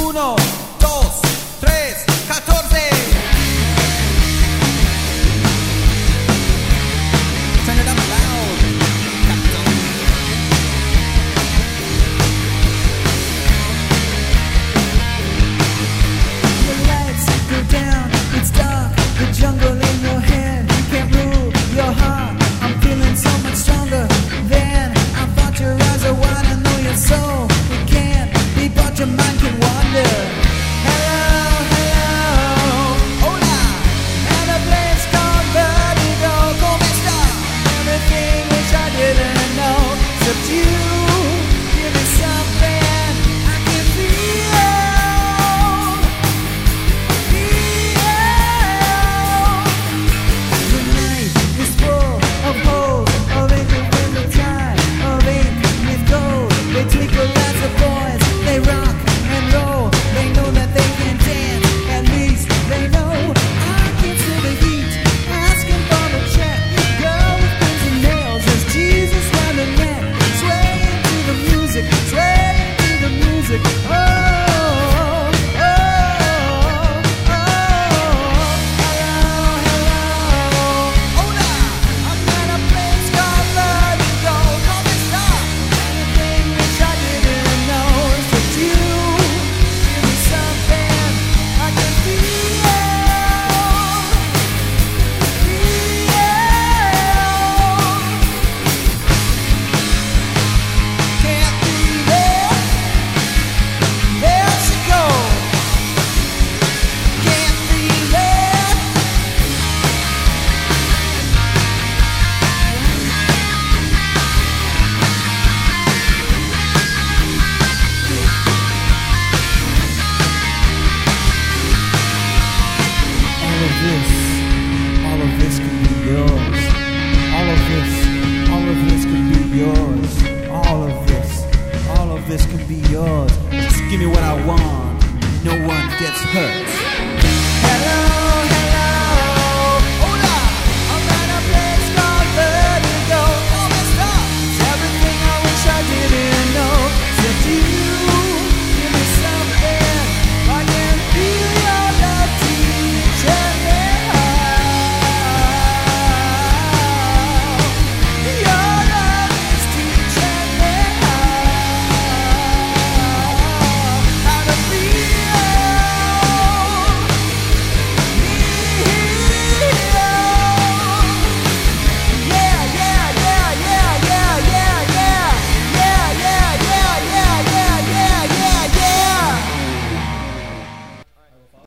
1, 2, 3, 14. Turn it up loud, Captain. The lights go down, it's dark, the jungle in your hand can't rule your heart. I'm feeling so much stronger than I thought. Your eyes are wide, I know your soul. It can't be, but your mind can wander. Hello, hello, hola, and a place called vertigo. Come sta? Everything which I didn't know, except you. Give me something I can feel. The night is full of holes, of ink with the tide, of ink with gold. They twinkle as the boys, they rock and roll. They know that they can dance, at least they know. I can feel the heat, asking for the check. Girl with pins and nails, there's Jesus round the neck. Swaying to the music, swaying to the music. Oh, oh, oh, oh. Hello, hello, hola, I'm at a place called vertigo. Come sta? Anything which I didn't know is that you give me something I can feel. Can't be there. There she goes. Can't be there. All of this could be yours. All of this could be yours. All of this could be yours. Just give me what I want. No one gets hurt.